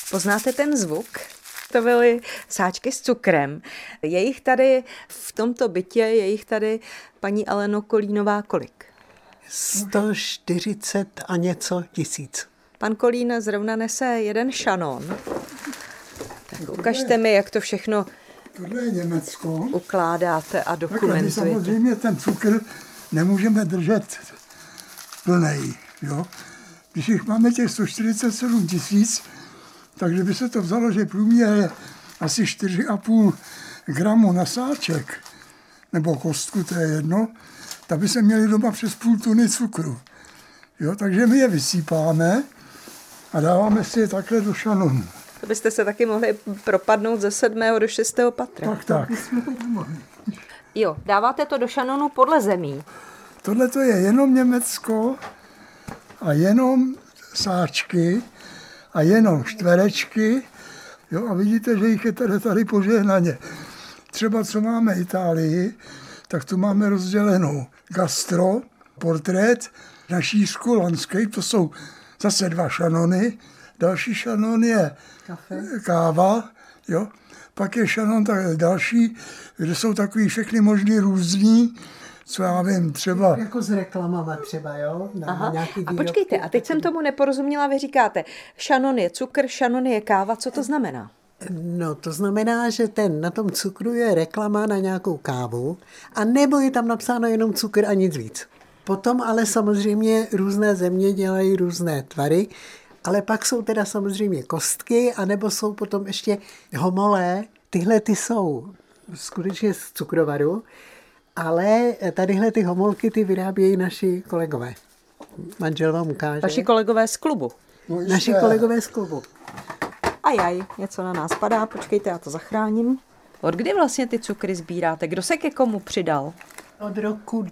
Poznáte ten zvuk? To byly sáčky s cukrem. Je jich tady v tomto bytě, je jich tady, paní Aleno Kolínová, kolik? 140 a něco tisíc. Pan Kolín zrovna nese jeden šanon. Tak ukažte mi, jak to všechno tohle je Německo. ukládáte a Takhle, my dokumentujete. samozřejmě ten cukr nemůžeme držet plnej. Jo? Když jich máme těch 147 tisíc, takže by se to vzalo, že průměr je asi 4,5 gramu na sáček, nebo kostku, to je jedno, tak by se měli doma přes půl tuny cukru. Jo? Takže my je vysípáme a dáváme si je takhle do šanonu. To byste se taky mohli propadnout ze 7. do 6. patra. Tak. Jo, dáváte to do šanonu podle zemí. Tohle to je jenom Německo a jenom sáčky a jenom čtverečky. Jo, a vidíte, že jich je tady požehnaně. Třeba co máme Itálii, tak tu máme rozdělenou gastro, portrét, na šířku landscape, to jsou zase 2 šanony. Další šanon je káva, jo. Pak je šanon další, kde jsou takový všechny možný různý, co já vím, třeba... Jako s reklamama třeba, jo? Aha. A počkejte, a teď jsem tomu neporozuměla, vy říkáte, šanon je cukr, šanon je káva, co to znamená? No, to znamená, že na tom cukru je reklama na nějakou kávu, a nebo je tam napsáno jenom cukr a nic víc. Potom ale samozřejmě různé země dělají různé tvary, ale pak jsou teda samozřejmě kostky, anebo jsou potom ještě homolé. Tyhle ty jsou skutečně z cukrovaru, ale tadyhle ty homolky ty vyrábějí naši kolegové. Manžel vám ukáže. Vaši kolegové z klubu. Naši kolegové z klubu. Ajaj, něco na nás padá, počkejte, já to zachráním. Od kdy vlastně ty cukry sbíráte? Kdo se ke komu přidal? Od roku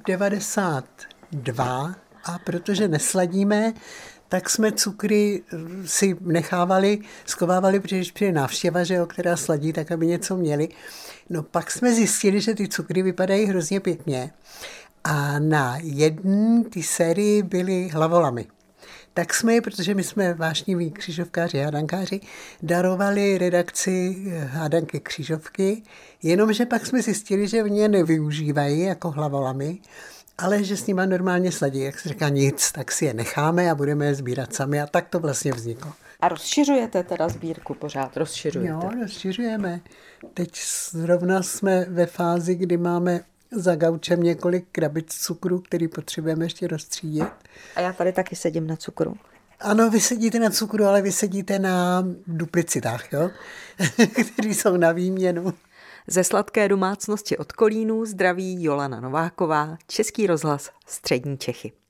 92, a protože nesladíme, tak jsme cukry si schovávali, protože když přijde návštěva, že jo, která sladí, tak aby něco měli. No pak jsme zjistili, že ty cukry vypadají hrozně pěkně a na jedné ty sérii byly hlavolamy. Tak jsme je, protože my jsme vášniví křižovkáři, hádankáři, darovali redakci Hádanky křižovky, jenomže pak jsme zjistili, že oni je nevyužívají jako hlavolamy, ale že s nima normálně sladí. Jak se říká nic, tak si je necháme a budeme je sbírat sami, a tak to vlastně vzniklo. A rozšiřujete teda sbírku pořád? Rozšiřujete? Jo, rozšiřujeme. Teď zrovna jsme ve fázi, kdy máme za gaučem několik krabic cukru, který potřebujeme ještě rozstřídit. A já tady taky sedím na cukru. Ano, vy sedíte na cukru, ale vy sedíte na duplicitách, jo? Který jsou na výměnu. Ze sladké domácnosti od Kolínů zdraví Jolana Nováková, Český rozhlas Střední Čechy.